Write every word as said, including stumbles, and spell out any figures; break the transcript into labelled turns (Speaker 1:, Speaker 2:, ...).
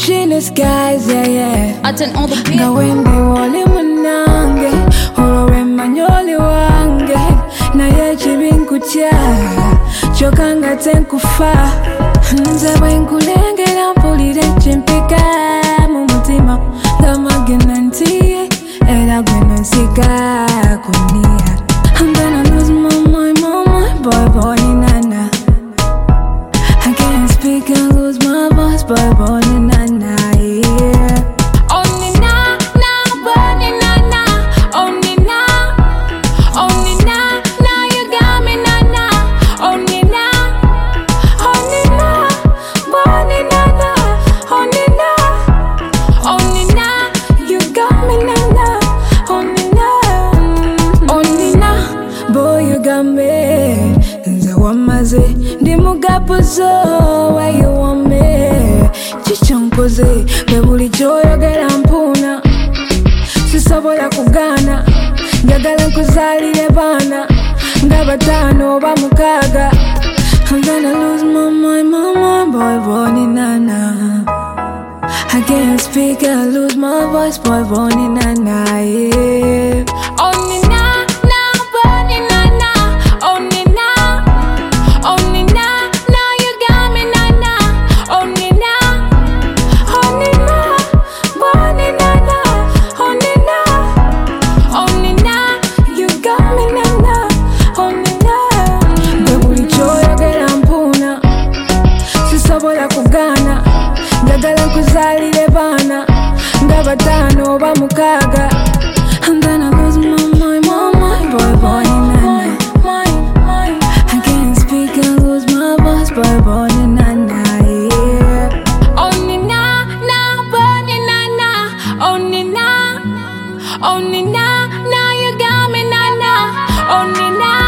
Speaker 1: She in the skies, yeah, yeah.
Speaker 2: I turn on the beat.
Speaker 1: Gawende wole munange Olowe manyoli wange Na yechi binkutia Chokanga tenkufa Nze wenkulengela mpulire chimpika Mumutima Gamagena ntiye Era gwena sika kunia I'm gonna lose my mind, my mind Boy, boy, nana I can't speak and lose my voice Boy, boy, nana, yeah. Nze wamaze ndi mugapuzo where you want me chichonkoze bebuli choyogera mpuna sisobola kugana njagala nkuzalire baana nga batano oba mukaaga I'm gonna lose my mind, my mind, boy, boy, nana I can't speak, I lose my voice, boy, boy, nana, yeah. Oh, nina. Kugana njagala nkuzalire baana nga batano oba mukaaga I'm gonna lose my mind, my mind, boy, boy, nana I can't speak and lose my voice, boy, boy, nana, yeah.
Speaker 2: Oh, nina, na, boy, nana. Oh, nina, oh, nina, now you got me, nana. Oh, nina.